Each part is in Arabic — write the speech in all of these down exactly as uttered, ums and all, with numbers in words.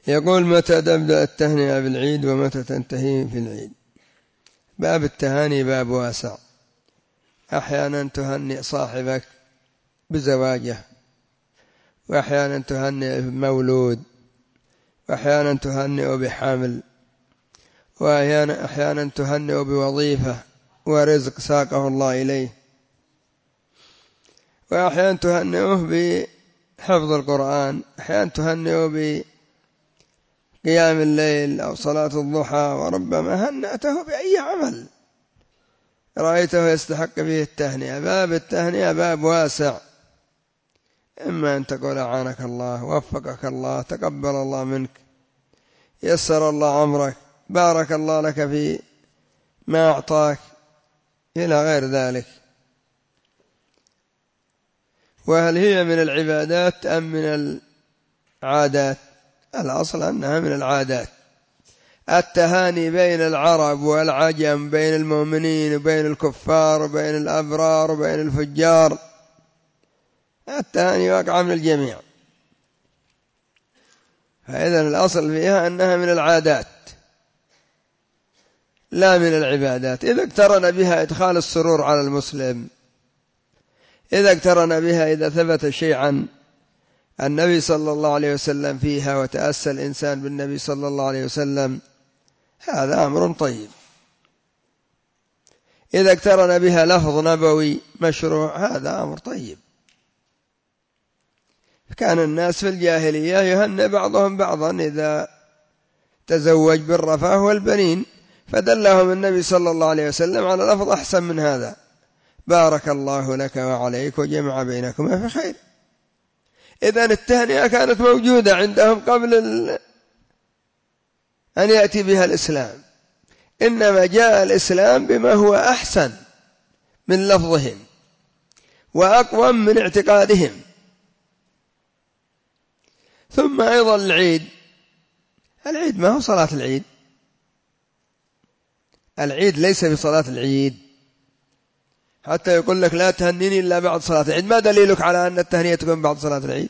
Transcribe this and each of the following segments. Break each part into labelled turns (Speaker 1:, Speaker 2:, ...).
Speaker 1: يقول: متى تبدأ التهنئة بالعيد ومتى تنتهي في العيد؟ باب التهاني باب واسع. أحيانا تهنئ صاحبك بزواجه، وأحيانا تهنئ بمولود، وأحيانا تهنئ بحمل، وأحيانا أحيانا تهنئ بوظيفة ورزق ساقه الله إليه، وأحيانا تهنئه بحفظ القرآن، أحيانا تهنئه بقيام الليل أو صلاة الضحى، وربما هنأته بأي عمل رأيته يستحق فيه التهنئة. باب التهنئة باب واسع، إما أن تقول: أعانك الله، وفقك الله، تقبل الله منك، يسر الله أمرك، بارك الله لك في ما أعطاك، إلى غير ذلك. وهل هي من العبادات أم من العادات؟ الأصل أنها من العادات. التهاني بين العرب والعجم، بين المؤمنين وبين الكفار، وبين الأبرار وبين الفجار، التهاني واقع من الجميع، فإذن الأصل فيها أنها من العادات لا من العبادات. إذا اقترن بها إدخال السرور على المسلم، إذا اقترن بها، إذا ثبت شيء عن النبي صلى الله عليه وسلم فيها وتأسى الإنسان بالنبي صلى الله عليه وسلم، هذا أمر طيب. إذا اقترن بها لفظ نبوي مشروع، هذا أمر طيب. كان الناس في الجاهلية يهنئ بعضهم بعضا إذا تزوج بالرفاه والبنين، فدلهم النبي صلى الله عليه وسلم على لفظ أحسن من هذا: بارك الله لك وعليك وجمع بينكما في خير. إذن التهنئة كانت موجودة عندهم قبل أن يأتي بها الإسلام، إنما جاء الإسلام بما هو أحسن من لفظهم وأقوم من اعتقادهم. ثم أيضا العيد، العيد ما هو صلاة العيد، العيد ليس بصلاة العيد، حتى يقول لك: لا تهنيني إلا بعد صلاة العيد. ما دليلك على أن التهنئة تكون بعد صلاة العيد؟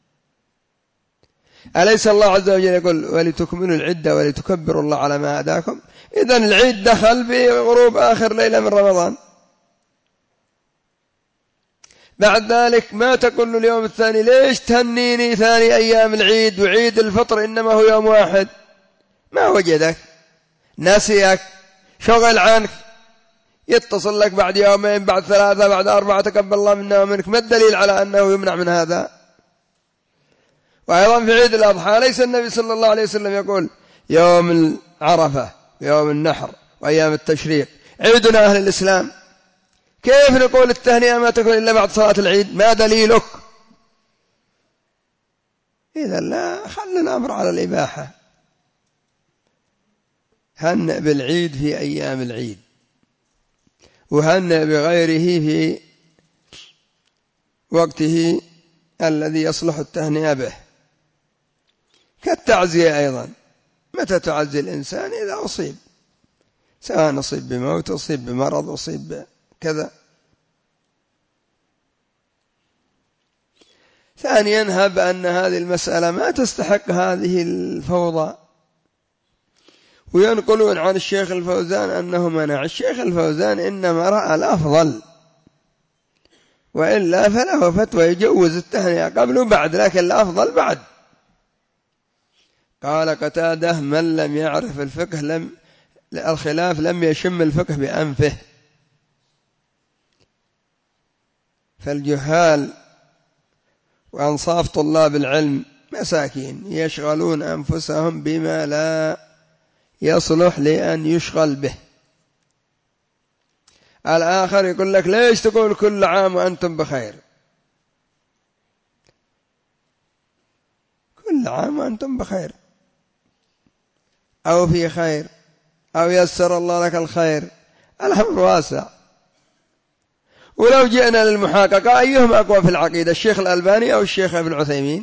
Speaker 1: أليس الله عز وجل يقول: ولتكملوا العدة ولتكبروا الله على ما هداكم؟ إذن العيد دخل بغروب آخر ليلة من رمضان. بعد ذلك ما تقول له اليوم الثاني: ليش تهنيني ثاني أيام العيد وعيد الفطر إنما هو يوم واحد؟ ما وجدك، نسيك، شغل عنك، يتصل لك بعد يومين، بعد ثلاثة، بعد أربعة: تقبل الله منا ومنك. ما الدليل على أنه يمنع من هذا؟ وأيضا في عيد الأضحى ليس النبي صلى الله عليه وسلم يقول: يوم العرفة ويوم النحر وأيام التشريق عيدنا أهل الإسلام؟ كيف نقول التهنئة ما تكون إلا بعد صلاة العيد؟ ما دليلك؟ إذا لا، خلنا الأمر على الإباحة. هنئ بالعيد في أيام العيد، وهنئ بغيره في وقته الذي يصلح التهنئة به، كالتعزية أيضا. متى تعزي الإنسان؟ إذا أصيب، سواء أصيب بموت، أصيب بمرض، أصيب كذا. ثانيا، هب أن هذه المسألة ما تستحق هذه الفوضى، وينقلون عن الشيخ الفوزان أنه منع. الشيخ الفوزان إنما رأى الأفضل، وإلا فله فتوى يجوز التهنئة قبل وبعد، لكن الأفضل بعد. قال قتادة: من لم يعرف الفقه لم الخلاف لم يشم الفقه بأنفه. فالجهال وأنصاف طلاب العلم مساكين يشغلون أنفسهم بما لا يصلح لأن يشغل به. الآخر يقول لك: ليش تقول كل عام وأنتم بخير؟ كل عام وأنتم بخير، أو في خير، أو يسر الله لك الخير، الأمر واسع. ولو جئنا للمحاققة، أيهم أقوى في العقيدة، الشيخ الألباني أو الشيخ ابن عثيمين؟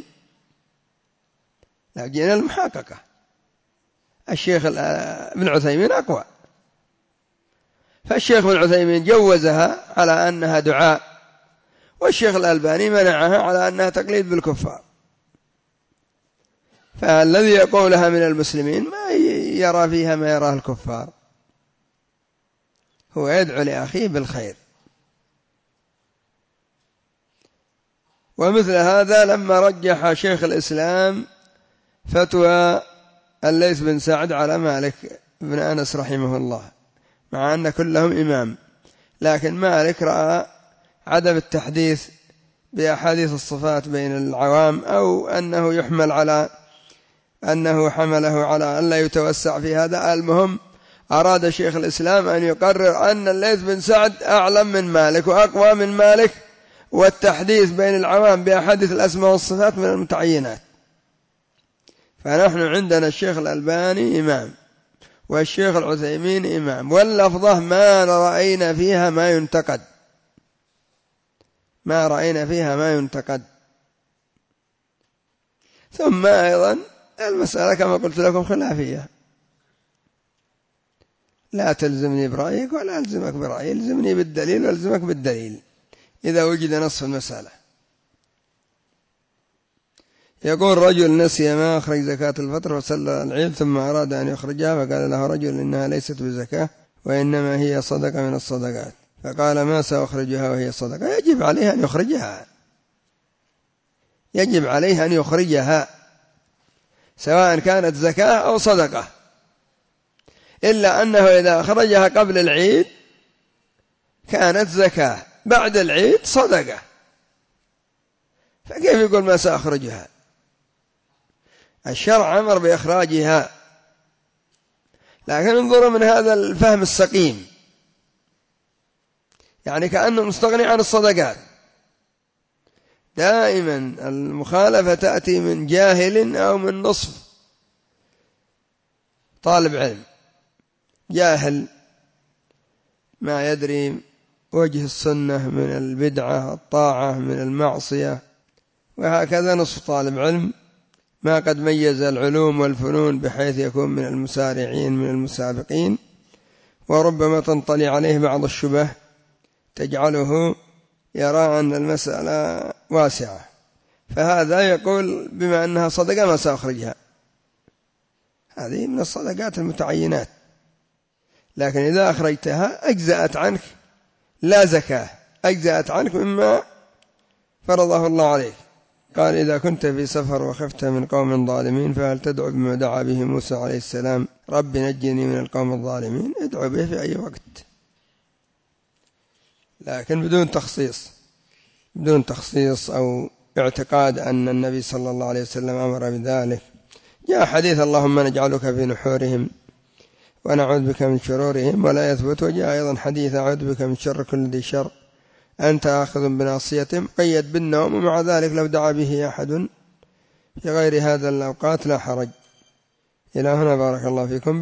Speaker 1: لو جئنا للمحاققة، الشيخ ابن عثيمين أقوى. فالشيخ ابن عثيمين جوزها على أنها دعاء، والشيخ الألباني منعها على أنها تقليد بالكفار. فالذي يقولها من المسلمين ما يرى فيها ما يراه الكفار، هو يدعو لأخيه بالخير. ومثل هذا لما رجح شيخ الإسلام فتوى الليث بن سعد على مالك بن أنس رحمه الله، مع أن كلهم إمام، لكن مالك رأى عدم التحديث بأحاديث الصفات بين العوام، أو أنه يحمل على أنه حمله على أن لا يتوسع في هذا. المهم أراد شيخ الإسلام أن يقرر أن الليث بن سعد أعلم من مالك وأقوى من مالك، والتحديث بين العوام بأحاديث الأسماء والصفات من المتعينات. فنحن عندنا الشيخ الألباني إمام والشيخ العثيمين إمام، واللفظة ما رأينا فيها ما ينتقد، ما رأينا فيها ما ينتقد. ثم أيضا المسألة كما قلت لكم خلافية، لا تلزمني برأيك ولا ألزمك برأيي، الزمني بالدليل والزمك بالدليل إذا وجد نص المسألة. يقول رجل نسي ما أخرج زكاة الفطر وصلى العيد ثم أراد أن يخرجها، فقال له رجل إنها ليست بزكاة وإنما هي صدقة من الصدقات، فقال ما سأخرجها وهي صدقة؟ يجب عليه أن يخرجها، يجب عليه أن يخرجها سواء كانت زكاة أو صدقة، إلا أنه إذا أخرجها قبل العيد كانت زكاة، بعد العيد صدقة، فكيف يقول ما سأخرجها؟ الشرع أمر بإخراجها، لكن انظروا من هذا الفهم السقيم، يعني كأنه مستغني عن الصدقات. دائما المخالفة تأتي من جاهل أو من نصف طالب علم، جاهل ما يدري وجه السنة من البدعة، الطاعة من المعصية، وهكذا نصف طالب علم ما قد ميز العلوم والفنون بحيث يكون من المسارعين من المسابقين، وربما تنطلي عليه بعض الشبه تجعله يرى أن المسألة واسعة، فهذا يقول بما أنها صدقة ما سأخرجها، هذه من الصدقات المتعينات، لكن إذا أخرجتها أجزأت عنك لا زكاة، أجزأت عنك مما فرضه الله عليك. قال إذا كنت في سفر وخفت من قوم ظالمين فهل تدعو بما دعا به موسى عليه السلام رب نجني من القوم الظالمين؟ ادعو به في أي وقت، لكن بدون تخصيص، بدون تخصيص أو اعتقاد أن النبي صلى الله عليه وسلم أمر بذلك. جاء حديث اللهم نجعلك في نحورهم ونعوذ بك من شرورهم ولا يثبت، وجاء أيضا حديث أعوذ بك من شر كل ذي شر أنت آخذ بناصيتهم، قيد بالنوم، ومع ذلك لو دعا به أحد في غير هذا الأوقات لا حرج. إلى هنا بارك الله فيكم.